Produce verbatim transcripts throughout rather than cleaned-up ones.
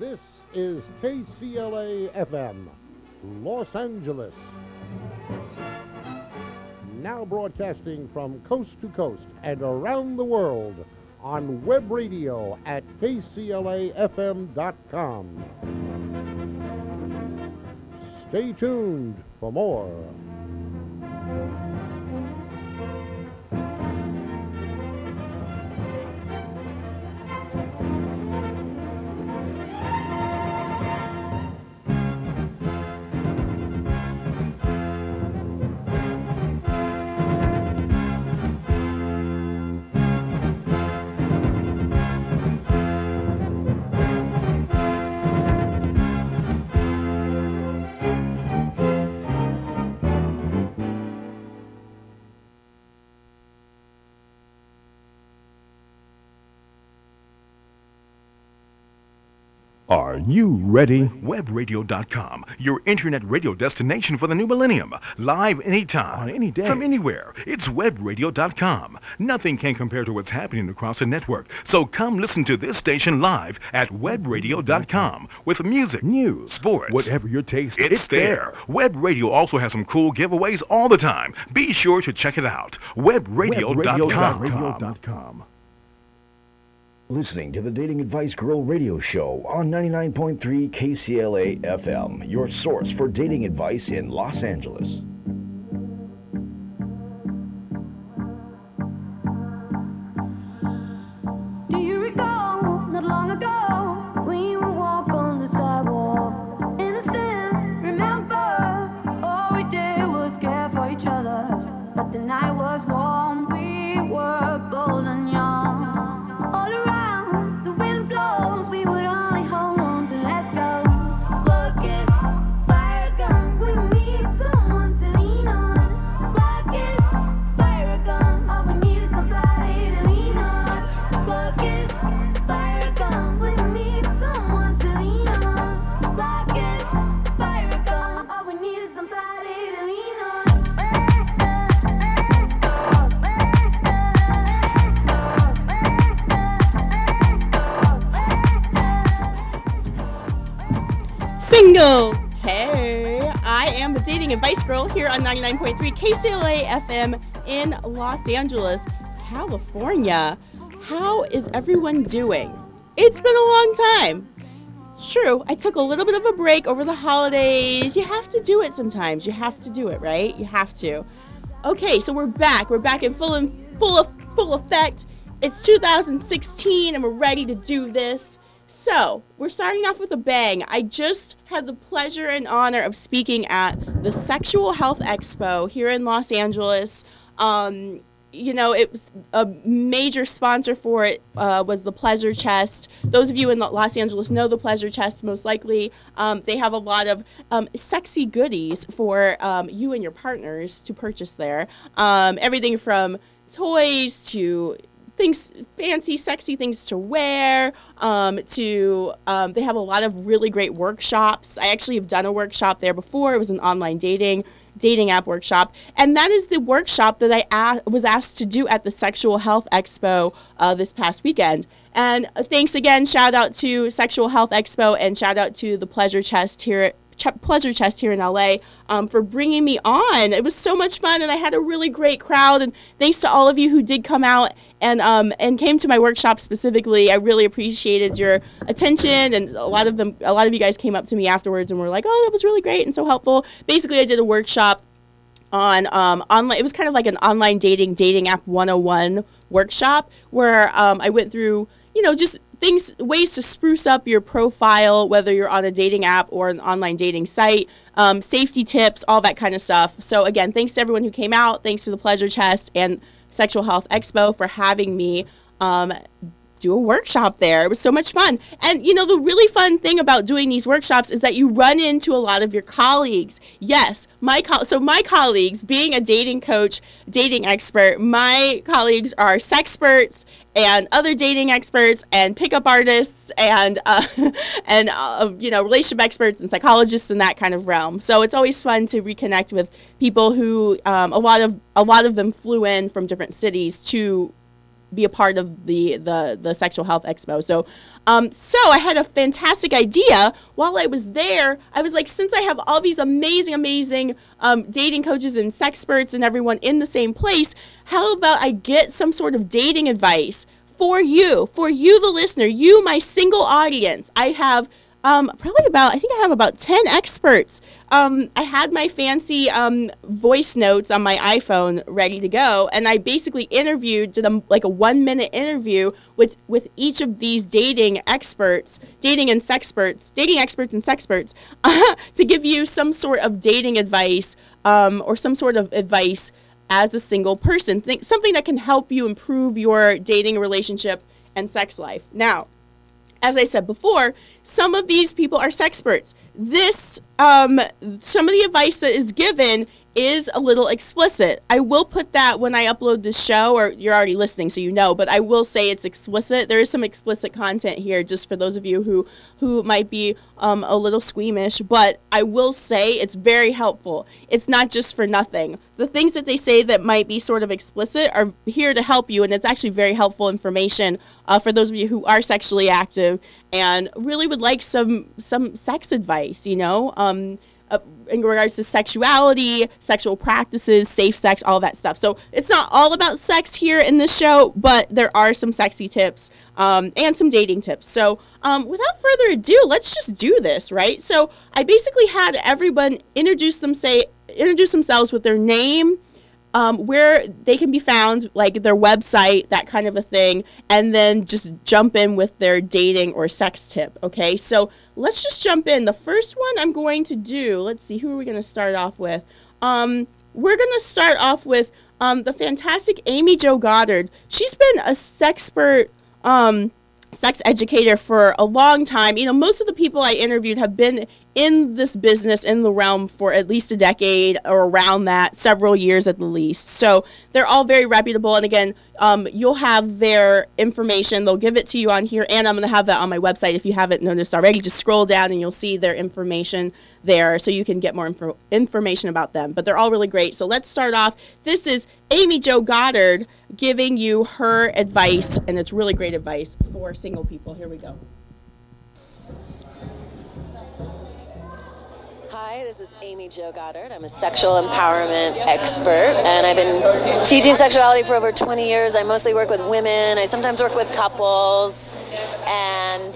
This is K C L A F M, Los Angeles. Now broadcasting from coast to coast and around the world on web radio at K C L A F M dot com. Stay tuned for more. Are you ready? web radio dot com, your internet radio destination for the new millennium. Live anytime, On any day. from anywhere. It's web radio dot com. Nothing can compare to what's happening across the network. So come listen to this station live at web radio dot com with music, News, sports, whatever your taste, It's, there. Web Radio also has some cool giveaways all the time. Be sure to check it out. web radio dot com. com. Listening to the Dating Advice Girl radio show on ninety-nine point three K C L A F M, your source for dating advice in Los Angeles. Do you recall not long ago when you would walk on the sidewalk? Innocent, remember, all we did was care for each other. But the night was warm, we were bold and young. All around, the wind blows, we would only hold on to let go. Look, it's fire gun, we need someone to lean on. Look, it's fire gun, all we need is somebody to lean on. Look, it's fire gun, we need someone to lean on. Look, it's fire gun, all we need is somebody to lean on. Single! Hey, I am the dating advice girl here on ninety-nine point three K C L A F M in Los Angeles, California. How is everyone doing? It's been a long time. It's true, I took a little bit of a break over the holidays. You have to do it sometimes. You have to do it, right? You have to. Okay, so we're back. We're back in full in full of full effect. It's two thousand sixteen and we're ready to do this. So, we're starting off with a bang. I just had the pleasure and honor of speaking at the Sexual Health Expo here in Los Angeles. Um, you know, it was a major sponsor for it uh, was the Pleasure Chest. Those of you in Los Angeles know the Pleasure Chest most likely. Um, they have a lot of um, sexy goodies for um, you and your partners to purchase there. Um, everything from toys to things, fancy, sexy things to wear, um, to, um, they have a lot of really great workshops. I actually have done a workshop there before. It was an online dating, dating app workshop. And that is the workshop that I a- was asked to do at the Sexual Health Expo uh, this past weekend. And uh, thanks again, shout out to Sexual Health Expo and shout out to the Pleasure Chest here at Ch- Pleasure Chest here in L A um, for bringing me on. It was so much fun, and I had a really great crowd. And thanks to all of you who did come out and um, and came to my workshop specifically. I really appreciated your attention, and a lot of them, a lot of you guys came up to me afterwards and were like, "Oh, that was really great and so helpful." Basically, I did a workshop on um, online. It was kind of like an online dating dating app one oh one workshop where um, I went through, you know, just things, ways to spruce up your profile, whether you're on a dating app or an online dating site, um, safety tips, all that kind of stuff. So again, thanks to everyone who came out. Thanks to the Pleasure Chest and Sexual Health Expo for having me um, do a workshop there. It was so much fun. And, you know, the really fun thing about doing these workshops is that you run into a lot of your colleagues. Yes, my co- so my colleagues, being a dating coach, dating expert, my colleagues are sexperts and other dating experts and pickup artists and uh, and uh, you know, relationship experts and psychologists in that kind of realm. So it's always fun to reconnect with people who um, a lot of a lot of them flew in from different cities to be a part of the the the Sexual Health Expo. So. Um, so I had a fantastic idea while I was there. I was like, since I have all these amazing, amazing um, dating coaches and sexperts and everyone in the same place, how about I get some sort of dating advice for you, for you, the listener, you, my single audience. I have um, probably about, I think I have about ten experts. Um, I had my fancy um, voice notes on my iPhone ready to go, and I basically interviewed, did a, like a one-minute interview with, with each of these dating experts, dating and sexperts, dating experts and sexperts, uh, to give you some sort of dating advice um, or some sort of advice as a single person, Think, something that can help you improve your dating relationship and sex life. Now, as I said before, some of these people are sexperts. This, um, some of the advice that is given is a little explicit. I will put that when I upload this show, or you're already listening so you know, but I will say it's explicit. There is some explicit content here just for those of you who, who might be um, a little squeamish, but I will say it's very helpful. It's not just for nothing. The things that they say that might be sort of explicit are here to help you, and it's actually very helpful information uh, for those of you who are sexually active and really would like some some sex advice, you know, um, uh, in regards to sexuality, sexual practices, safe sex, all that stuff. So it's not all about sex here in this show, but there are some sexy tips um, and some dating tips. So um, without further ado, let's just do this, right? So I basically had everyone introduce them, say, introduce themselves with their name, Um, where they can be found, like their website, that kind of a thing, and then just jump in with their dating or sex tip, okay? So let's just jump in. The first one I'm going to do, let's see, who are we going to start off with? Um, we're going to start off with um, the fantastic Amy Jo Goddard. She's been a sexpert, um, sex educator for a long time. You know, most of the people I interviewed have been in this business, in the realm, for at least a decade or around that, several years at the least. So they're all very reputable. And again, um, you'll have their information. They'll give it to you on here, and I'm going to have that on my website if you haven't noticed already. Just scroll down and you'll see their information there so you can get more info- information about them. But they're all really great. So let's start off. This is Amy Jo Goddard giving you her advice, and it's really great advice for single people. Here we go. Hi, this is Amy Jo Goddard. I'm a sexual empowerment expert, and I've been teaching sexuality for over twenty years. I mostly work with women. I sometimes work with couples, and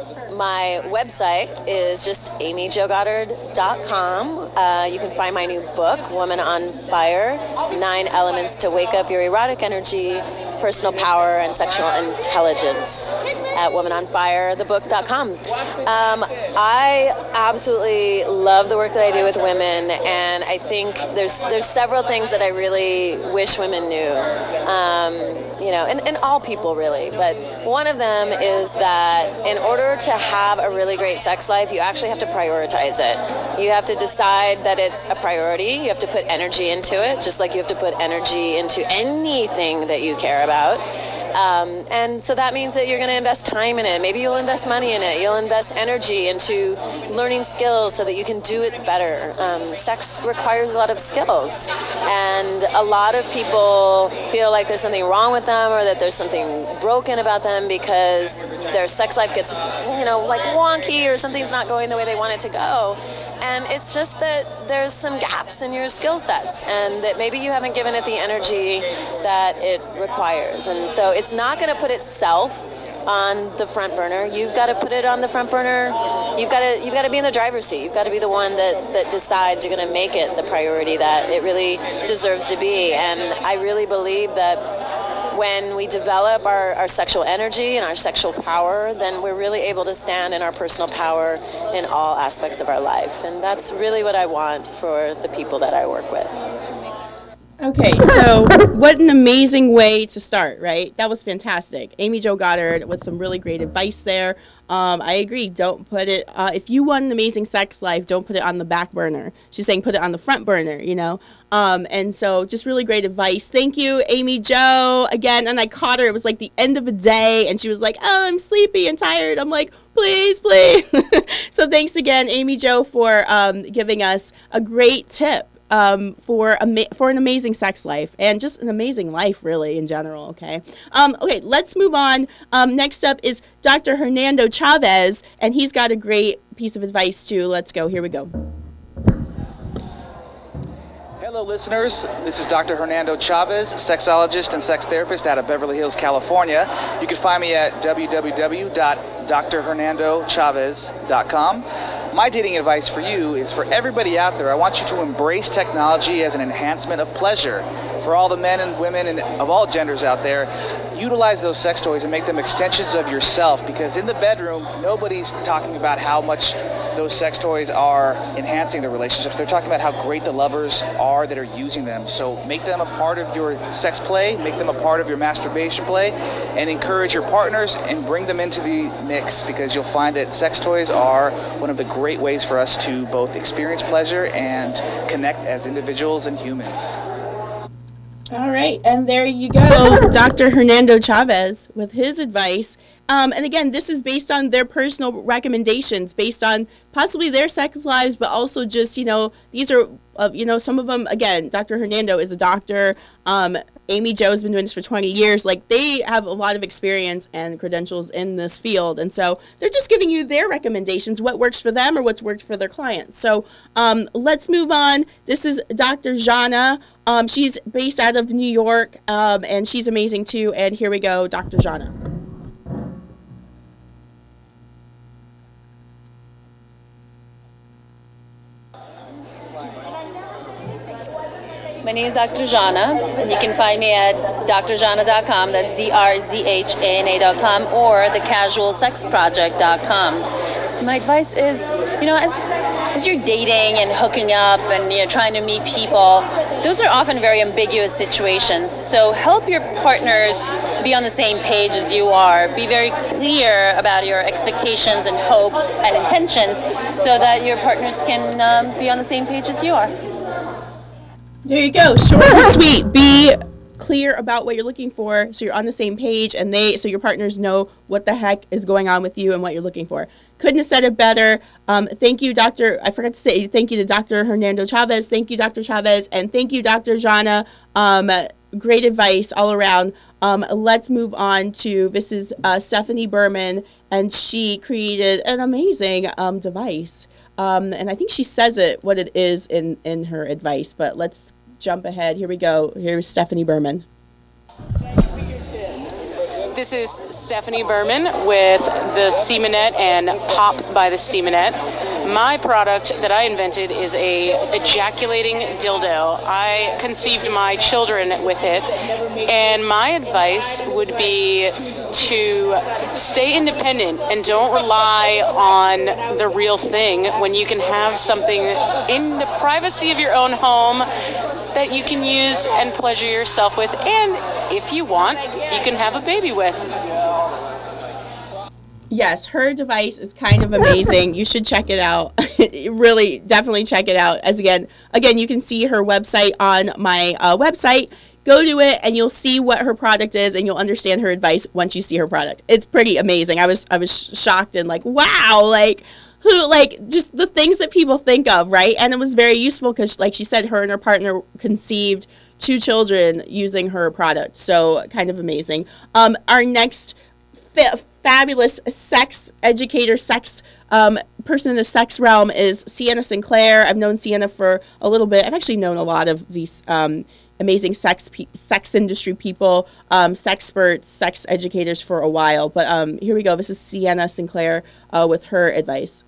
my website is just amy jo goddard dot com. Uh, you can find my new book, Woman on Fire, Nine Elements to Wake Up Your Erotic Energy, Personal Power, and Sexual Intelligence at woman on fire the book dot com. Um, I absolutely love the work that I do with women, and I think there's there's several things that I really wish women knew, um, you know, and, and all people really, but one of them is that in order to have a really great sex life, you actually have to prioritize it. You have to decide that it's a priority. You have to put energy into it, just like you have to put energy into anything that you care about. Um, and so that means that you're going to invest time in it. Maybe you'll invest money in it. You'll invest energy into learning skills so that you can do it better. Um, sex requires a lot of skills. And a lot of people feel like there's something wrong with them, or that there's something broken about them because their sex life gets, you know, like wonky, or something's not going the way they want it to go. And it's just that there's some gaps in your skill sets, and that maybe you haven't given it the energy that it requires. And so it's not going to put itself on the front burner. You've got to put it on the front burner. You've got to you've got to be in the driver's seat. You've got to be the one that, that decides you're going to make it the priority that it really deserves to be. And I really believe that when we develop our, our sexual energy and our sexual power, then we're really able to stand in our personal power in all aspects of our life. And that's really what I want for the people that I work with. Okay, so what an amazing way to start, right? That was fantastic. Amy Jo Goddard with some really great advice there. Um, I agree. Don't put it, uh, if you want an amazing sex life, don't put it on the back burner. She's saying put it on the front burner, you know? Um, and so just really great advice. Thank you, Amy Jo. Again, and I caught her. It was like the end of a day, and she was like, oh, I'm sleepy and tired. I'm like, please, please. So thanks again, Amy Jo, for um, giving us a great tip. um, for ama- for an amazing sex life and just an amazing life, really, in general. Okay. Um, okay. Let's move on. Um, next up is Doctor Hernando Chavez, and he's got a great piece of advice too. Let's go. Here we go. Hello, listeners. This is Doctor Hernando Chavez, sexologist and sex therapist out of Beverly Hills, California. You can find me at w w w dot d r hernando chavez dot com. My dating advice for you is for everybody out there, I want you to embrace technology as an enhancement of pleasure. For all the men and women and of all genders out there, utilize those sex toys and make them extensions of yourself, because in the bedroom, nobody's talking about how much those sex toys are enhancing the relationships. They're talking about how great the lovers are that are using them. So make them a part of your sex play, make them a part of your masturbation play, and encourage your partners and bring them into the mix, because you'll find that sex toys are one of the great ways for us to both experience pleasure and connect as individuals and humans. All right, and there you go, Doctor Hernando Chavez with his advice. Um, and again, this is based on their personal recommendations, based on possibly their sex lives, but also just, you know, these are, uh, you know, some of them, again, Doctor Hernando is a doctor. Um, Amy Jo has been doing this for twenty years. Like, they have a lot of experience and credentials in this field. And so they're just giving you their recommendations, what works for them or what's worked for their clients. So um, let's move on. This is Doctor Jana. Um, she's based out of New York, um, and she's amazing too. And here we go, Doctor Jana. My name is Doctor Jana, and you can find me at d r jana dot com, that's D R Z H A N A dot com, or the casual sex project dot com. My advice is, you know, as, as you're dating and hooking up and you're trying to meet people, those are often very ambiguous situations. So help your partners be on the same page as you are. Be very clear about your expectations and hopes and intentions so that your partners can um, be on the same page as you are. There you go. Short and sweet. Be clear about what you're looking for so you're on the same page, and they so your partners know what the heck is going on with you and what you're looking for. Couldn't have said it better. Um, thank you, Doctor I forgot to say thank you to Doctor Hernando Chavez. Thank you, Doctor Chavez. And thank you, Doctor Jana. Um, great advice all around. Um, let's move on to, this is uh, Stephanie Berman, and she created an amazing um, device. Um, and I think she says it, what it is in, in her advice, but let's jump ahead. Here we go. Here's Stephanie Berman. This is Stephanie Berman with the Semenette and Pop by the Semenette. My product that I invented is a ejaculating dildo. I conceived my children with it, and my advice would be to stay independent and don't rely on the real thing when you can have something in the privacy of your own home that you can use and pleasure yourself with, and if you want, you can have a baby with. Yes, her device is kind of amazing. You should check it out. Really, definitely check it out. As again, again, you can see her website on my uh, website. Go to it, and you'll see what her product is, and you'll understand her advice once you see her product. It's pretty amazing. I was I was shocked and like, wow, like who, like just the things that people think of, right? And it was very useful because, like she said, her and her partner conceived two children using her product. So kind of amazing. Um, our next fa- fabulous sex educator, sex um, person in the sex realm is Sienna Sinclair. I've known Sienna for a little bit. I've actually known a lot of these um, amazing sex pe- sex industry people, um, sexperts, sex educators for a while. But um, here we go. This is Sienna Sinclair uh, with her advice.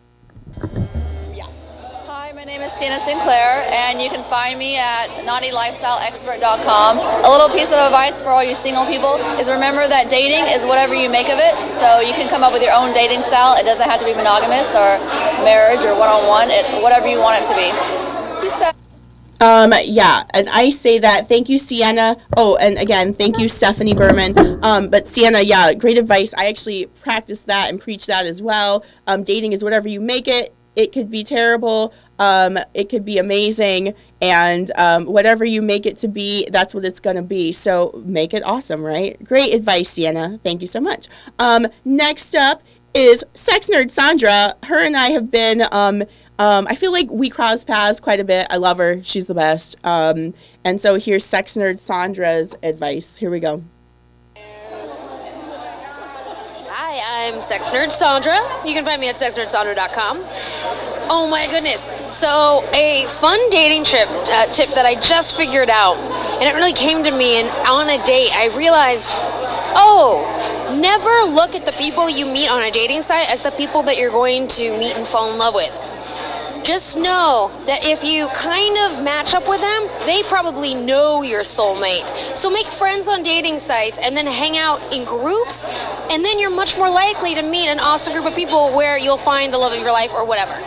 Hi, my name is Sienna Sinclair, and you can find me at naughty lifestyle expert dot com. A little piece of advice for all you single people is remember that dating is whatever you make of it, so you can come up with your own dating style. It doesn't have to be monogamous or marriage or one-on-one. It's whatever you want it to be. Peace out. Um, yeah, and I say that. Thank you, Sienna. Oh, and again, thank you, Stephanie Berman. Um, but Sienna, yeah, great advice. I actually practice that and preach that as well. Um, dating is whatever you make it. It could be terrible. Um, it could be amazing. And um, whatever you make it to be, that's what it's going to be. So make it awesome, right? Great advice, Sienna. Thank you so much. Um, next up is Sex Nerd Sandra. Her and I have been um, Um, I feel like we cross paths quite a bit. I love her. She's the best. Um, and so here's sex nerd Sandra's advice. Here we go. Hi, I'm Sex Nerd Sandra. You can find me at sex nerd sandra dot com. Oh my goodness. So a fun dating trip uh, tip that I just figured out, and it really came to me, and on a date I realized, oh, never look at the people you meet on a dating site as the people that you're going to meet and fall in love with. Just know that if you kind of match up with them, they probably know your soulmate. So make friends on dating sites and then hang out in groups, and then you're much more likely to meet an awesome group of people where you'll find the love of your life or whatever.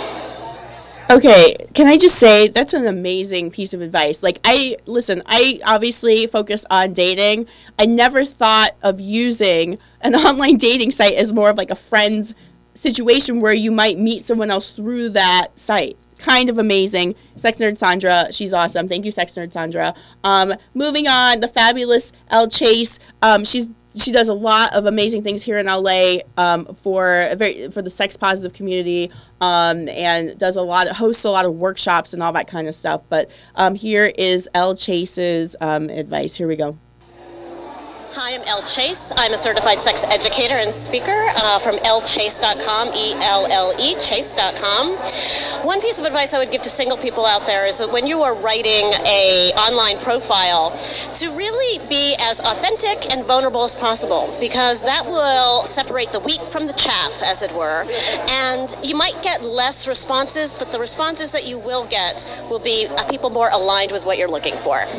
Okay, can I just say that's an amazing piece of advice. Like, I, listen, I obviously focus on dating. I never thought of using an online dating site as more of like a friend's situation where you might meet someone else through that site. Kind of amazing. Sex Nerd Sandra, she's awesome. Thank you, Sex Nerd Sandra. Um, moving on, the fabulous Elle Chase. Um, she's she does a lot of amazing things here in L A um, for a very for the sex positive community, um, and does a lot of, hosts a lot of workshops and all that kind of stuff. But um, here is Elle Chase's um, advice. Here we go. Hi, I'm Elle Chase. I'm a certified sex educator and speaker uh, from elle chase dot com, E L L E, chase dot com. One piece of advice I would give to single people out there is that when you are writing a online profile, to really be as authentic and vulnerable as possible, because that will separate the wheat from the chaff, as it were. And you might get less responses, but the responses that you will get will be uh, people more aligned with what you're looking for.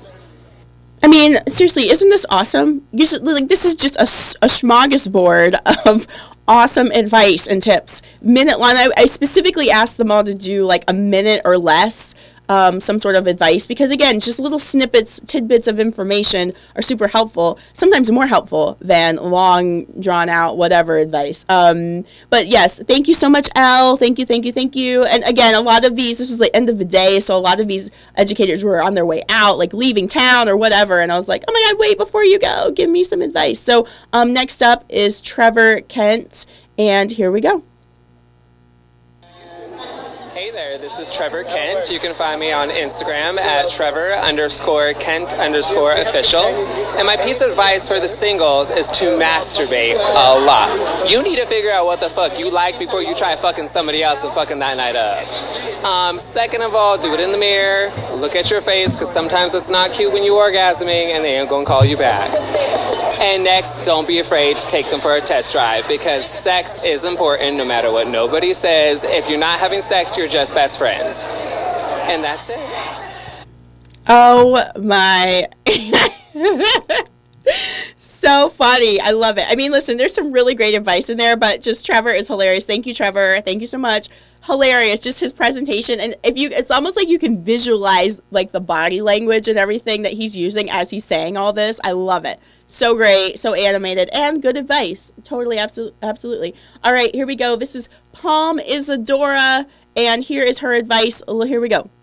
I mean, seriously, isn't this awesome? You should, like, this is just a, a smorgasbord of awesome advice and tips. Minute long. I, I specifically asked them all to do like a minute or less, um, some sort of advice, because again, just little snippets, tidbits of information are super helpful. Sometimes more helpful than long, drawn out, whatever advice. Um, but yes, thank you so much, Elle. Thank you, thank you, thank you. And again, a lot of these, this was the end of the day, so a lot of these educators were on their way out, like leaving town or whatever. And I was like, oh my God, wait, before you go, give me some advice. So um, next up is Trevor Kent, and here we go. Hey there, this is Trevor Kent. You can find me on Instagram at Trevor underscore Kent underscore official. And my piece of advice for the singles is to masturbate a lot. You need to figure out what the fuck you like before you try fucking somebody else and fucking that night up. Um, second of all, do it in the mirror. Look at your face, because sometimes it's not cute when you're orgasming and they ain't gonna call you back. And next, don't be afraid to take them for a test drive, because sex is important no matter what nobody says. If you're not having sex, you're just best friends. And that's it. Oh my. So funny. I love it. I mean, listen, there's some really great advice in there, but just Trevor is hilarious. Thank you, Trevor. Thank you so much. Hilarious. Just his presentation. And if you, it's almost like you can visualize like the body language and everything that he's using as he's saying all this. I love it. So great, so animated, and good advice. Totally, absolutely, absolutely. All right, here we go. This is Palm Isadora, and here is her advice. Here we go.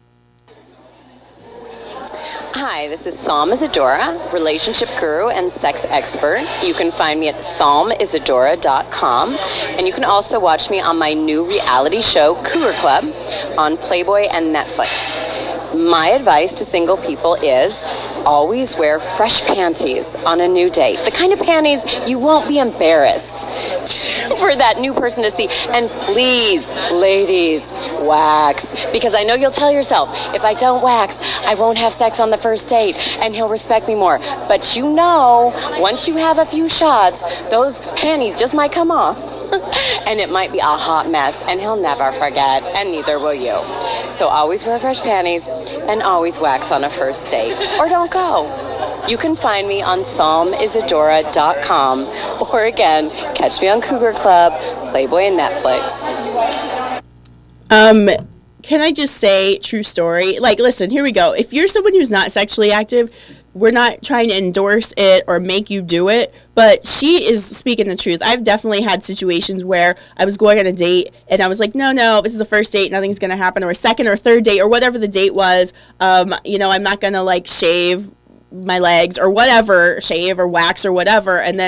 Hi, this is Psalm Isadora, relationship guru and sex expert. You can find me at psalm isadora dot com, and you can also watch me on my new reality show, Cougar Club, on Playboy and Netflix. My advice to single people is always wear fresh panties on a new date. The kind of panties you won't be embarrassed for that new person to see. And please, ladies, wax. Because I know you'll tell yourself, if I don't wax, I won't have sex on the first date and he'll respect me more. But you know, once you have a few shots, those panties just might come off. And it might be a hot mess, and he'll never forget, and neither will you. So always wear fresh panties, and always wax on a first date, or don't go. You can find me on psalm isadora dot com, or again, catch me on Cougar Club, Playboy, and Netflix. Um, can I just say, true story? Like, listen, here we go. If you're someone who's not sexually active, we're not trying to endorse it or make you do it, but she is speaking the truth. I've definitely had situations where I was going on a date and I was like, no, no, this is the first date, nothing's going to happen, or a second or third date, or whatever the date was. Um, you know, I'm not going to like shave my legs or whatever, shave or wax or whatever. And then if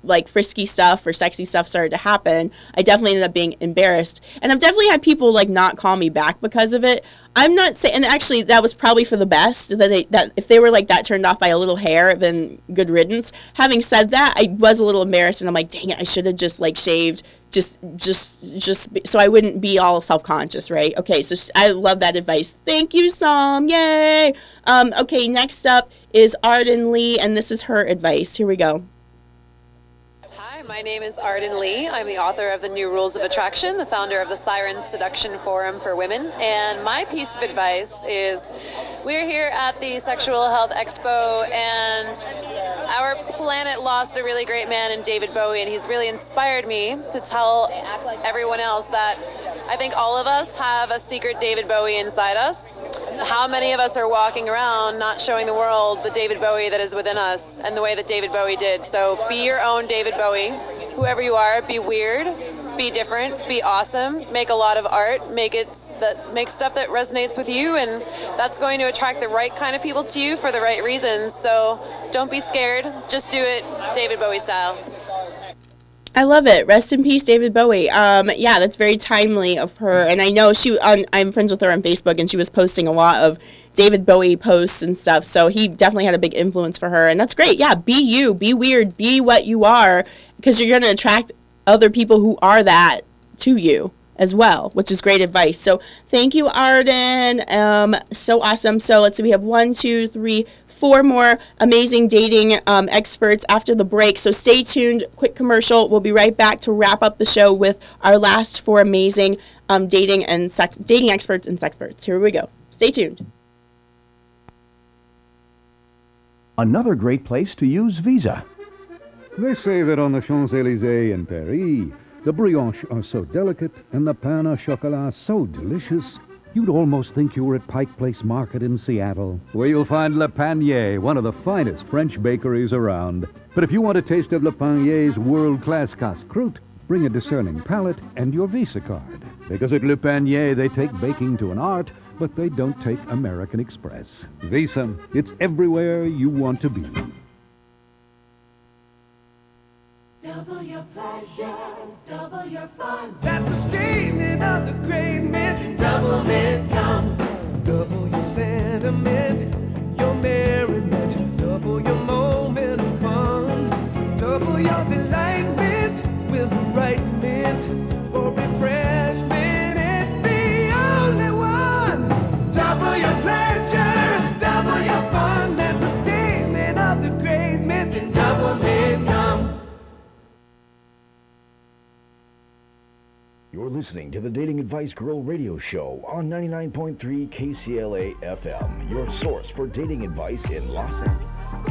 like frisky stuff or sexy stuff started to happen, I definitely ended up being embarrassed. And I've definitely had people like not call me back because of it. I'm not saying, and actually that was probably for the best, that they, that if they were like that turned off by a little hair, then good riddance. Having said that, I was a little embarrassed, and I'm like, dang it, I should have just like shaved, just, just, just, be, so I wouldn't be all self-conscious, right? Okay, so I love that advice. Thank you, Sam, yay! Um, okay, next up is Arden Lee, and this is her advice. Here we go. Hi, my name is Arden Lee. I'm the author of The New Rules of Attraction, the founder of the Siren Seduction Forum for Women. And my piece of advice is we're here at the Sexual Health Expo, and our planet lost a really great man in David Bowie, and he's really inspired me to tell everyone else that I think all of us have a secret David Bowie inside us. How many of us are walking around not showing the world the David Bowie that is within us and the way that David Bowie did? So be your own David Bowie, whoever you are. Be weird, be different, be awesome, make a lot of art, make it that make stuff that resonates with you, and that's going to attract the right kind of people to you for the right reasons. So don't be scared, just do it David Bowie style. I love it. Rest in peace, David Bowie. Um, yeah, that's very timely of her. And I know she. On, I'm friends with her on Facebook, and she was posting a lot of David Bowie posts and stuff. So he definitely had a big influence for her, and that's great. Yeah, be you, be weird, be what you are, because you're going to attract other people who are that to you as well, which is great advice. So thank you, Arden. Um, so awesome. So let's see. We have one, two, three. Four more amazing dating um, experts after the break. So stay tuned. Quick commercial. We'll be right back to wrap up the show with our last four amazing um, dating and sex dating experts and sexperts. Here we go. Stay tuned. Another great place to use Visa. They say that on the Champs-Élysées in Paris, the brioches are so delicate and the pain au chocolat so delicious, you'd almost think you were at Pike Place Market in Seattle, where you'll find Le Panier, one of the finest French bakeries around. But if you want a taste of Le Panier's world-class casse-croûte, bring a discerning palate and your Visa card. Because at Le Panier, they take baking to an art, but they don't take American Express. Visa, it's everywhere you want to be. Double your pleasure, double your fun. That's the statement of the great men. Double Mint Gum. Double your sentiment, your merriment. Double your moment of fun. Double your delightment with the right mint for refreshment. It's the only one. Double your pleasure, double your fun. That's the statement of the great men. Double Mint Gum. You're listening to the Dating Advice Girl radio show on ninety-nine point three K C L A F M, your source for dating advice in Los Angeles.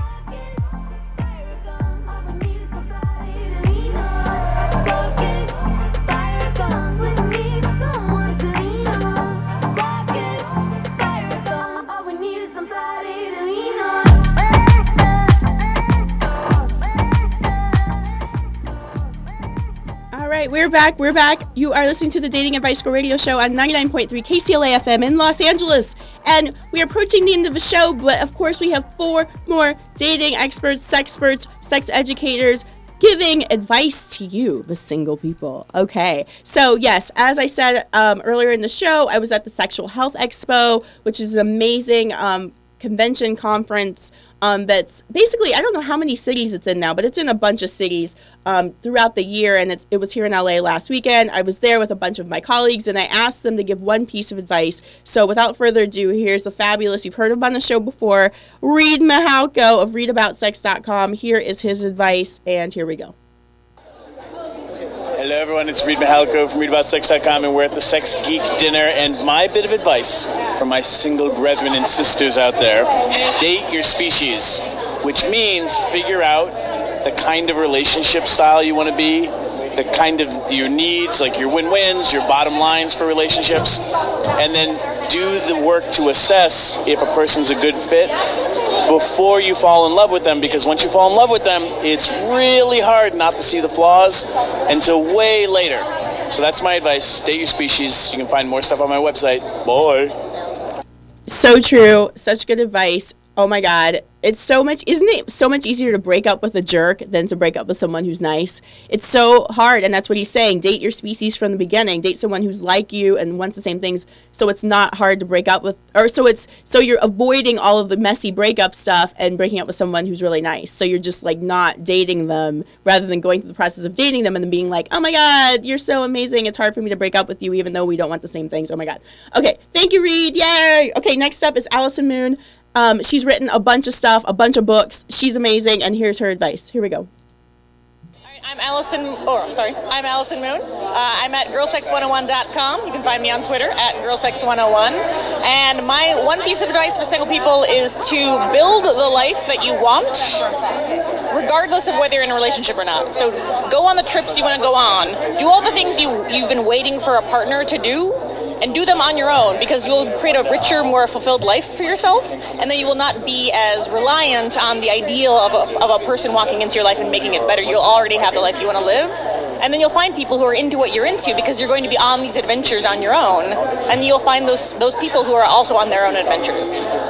We're back. We're back. You are listening to the Dating Advice Girl radio show on ninety-nine point three K C L A F M in Los Angeles. And we are approaching the end of the show, but of course we have four more dating experts, sexperts, sex educators, giving advice to you, the single people. Okay. So yes, as I said um, earlier in the show, I was at the Sexual Health Expo, which is an amazing um, convention conference um, that's basically, I don't know how many cities it's in now, but it's in a bunch of cities Um, throughout the year, and it's, it was here in L A last weekend. I was there with a bunch of my colleagues, and I asked them to give one piece of advice. So without further ado, here's the fabulous, you've heard him on the show before, Reed Mihalko of read about sex dot com. Here is his advice, and here we go. Hello everyone, it's Reed Mihalko from read about sex dot com, and we're at the Sex Geek Dinner, and my bit of advice for my single brethren and sisters out there: date your species, which means figure out the kind of relationship style you want to be, the kind of your needs, like your win-wins, your bottom lines for relationships, and then do the work to assess if a person's a good fit before you fall in love with them, because once you fall in love with them, it's really hard not to see the flaws until way later. So that's my advice. Date your species. You can find more stuff on my website. Bye. So true. Such good advice. Oh my God. It's so much, isn't it so much easier to break up with a jerk than to break up with someone who's nice? It's so hard, and that's what he's saying. Date your species from the beginning. Date someone who's like you and wants the same things, so it's not hard to break up with, or so it's, so you're avoiding all of the messy breakup stuff and breaking up with someone who's really nice. So you're just like not dating them rather than going through the process of dating them and then being like, oh my God, you're so amazing. It's hard for me to break up with you even though we don't want the same things. Oh my God. Okay, thank you, Reed. Yay. Okay, next up is Allison Moon. Um, she's written a bunch of stuff, a bunch of books. She's amazing, and here's her advice. Here we go. I'm Allison, oh, sorry, I'm Allison Moon. Uh, I'm at girl sex one oh one dot com. You can find me on Twitter at girl sex one oh one. And my one piece of advice for single people is to build the life that you want, regardless of whether you're in a relationship or not. So go on the trips you want to go on. Do all the things you, you've been waiting for a partner to do, and do them on your own, because you'll create a richer, more fulfilled life for yourself, and then you will not be as reliant on the ideal of a, of a person walking into your life and making it better. You'll already have the life you want to live, and then you'll find people who are into what you're into, because you're going to be on these adventures on your own, and you'll find those those people who are also on their own adventures.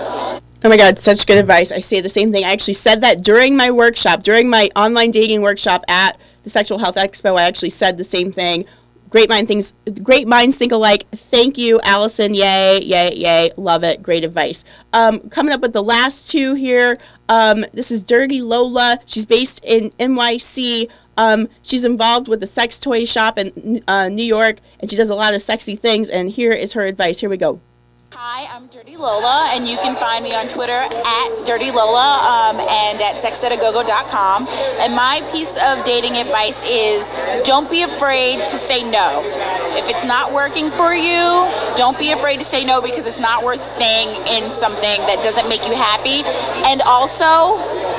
Oh my God, such good advice. I say the same thing. I actually said that during my workshop, during my online dating workshop at the Sexual Health Expo. I actually said the same thing. Great mind things, great minds think alike. Thank you, Allison. Yay, yay, yay. Love it. Great advice. Um, coming up with the last two here. Um, this is Dirty Lola. She's based in N Y C. Um, she's involved with a sex toy shop in uh, New York, and she does a lot of sexy things. And here is her advice. Here we go. Hi, I'm Dirty Lola, and you can find me on Twitter at Dirty Lola um, and at sex at a go go dot com. And my piece of dating advice is don't be afraid to say no. If it's not working for you, don't be afraid to say no, because it's not worth staying in something that doesn't make you happy. And also,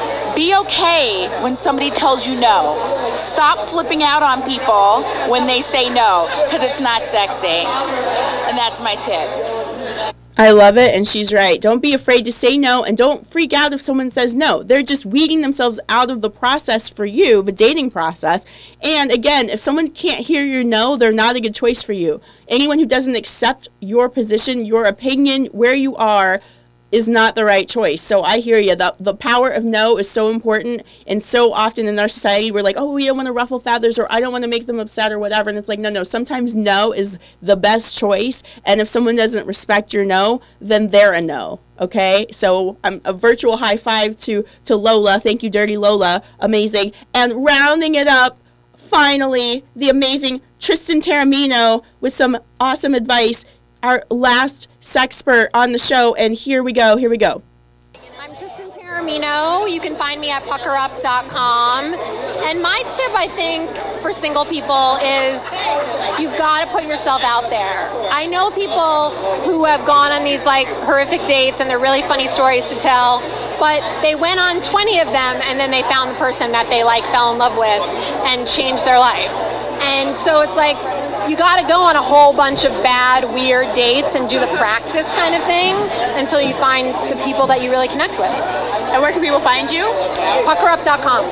be okay when somebody tells you no. Stop flipping out on people when they say no, because it's not sexy. And that's my tip. I love it, and she's right. Don't be afraid to say no, and don't freak out if someone says no. They're just weeding themselves out of the process for you, the dating process. And again, if someone can't hear your no, they're not a good choice for you. Anyone who doesn't accept your position, your opinion, where you are, is not the right choice. So I hear you. The, the power of no is so important, and so often in our society we're like, oh, we don't want to ruffle feathers, or I don't want to make them upset, or whatever. And it's like, no, no, sometimes no is the best choice, and if someone doesn't respect your no, then they're a no. Okay, so um, a virtual high five to, to Lola. Thank you, Dirty Lola. Amazing. And rounding it up, finally, the amazing Tristan Taramino with some awesome advice. Our last sexpert on the show, and here we go, here we go. I'm Tristan Taramino. You can find me at pucker up dot com. And my tip, I think, for single people is you've got to put yourself out there. I know people who have gone on these like horrific dates, and they're really funny stories to tell, but they went on twenty of them, and then they found the person that they like fell in love with and changed their life. And so it's like, you got to go on a whole bunch of bad, weird dates and do the practice kind of thing until you find the people that you really connect with. And where can people find you? pucker up dot com.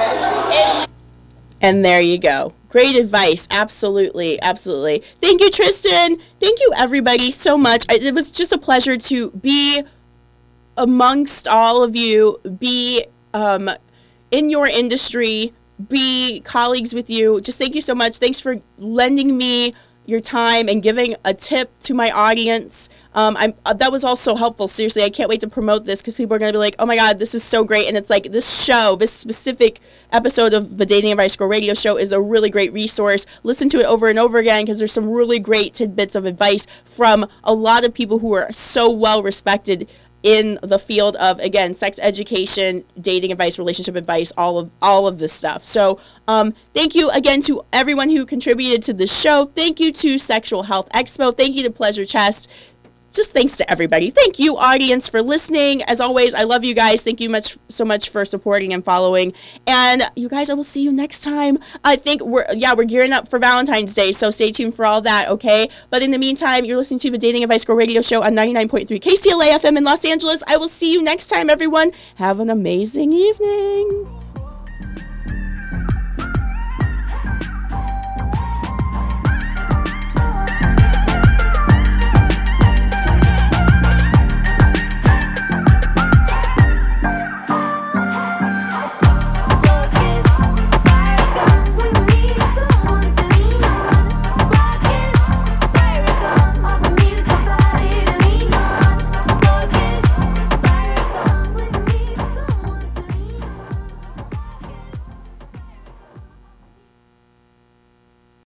And there you go. Great advice. Absolutely. Absolutely. Thank you, Tristan. Thank you, everybody, so much. It was just a pleasure to be amongst all of you, be um, in your industry, be colleagues with you. Just thank you so much. Thanks for lending me your time and giving a tip to my audience. Um, I'm, uh, that was all so helpful. Seriously, I can't wait to promote this, because people are going to be like, oh my God, this is so great. And it's like, this show, this specific episode of the Dating Advice Girl radio show is a really great resource. Listen to it over and over again, because there's some really great tidbits of advice from a lot of people who are so well respected in the field of, again, sex education, dating advice, relationship advice, all of all of this stuff. So um, thank you again to everyone who contributed to the show. Thank you to Sexual Health Expo. Thank you to Pleasure Chest. Just thanks to everybody. Thank you, audience, for listening. As always, I love you guys. Thank you much so much for supporting and following. And you guys, I will see you next time. I think we're, yeah, we're gearing up for Valentine's Day, so stay tuned for all that, okay? But in the meantime, you're listening to the Dating Advice Girl radio show on ninety-nine point three K C L A F M in Los Angeles. I will see you next time, everyone. Have an amazing evening.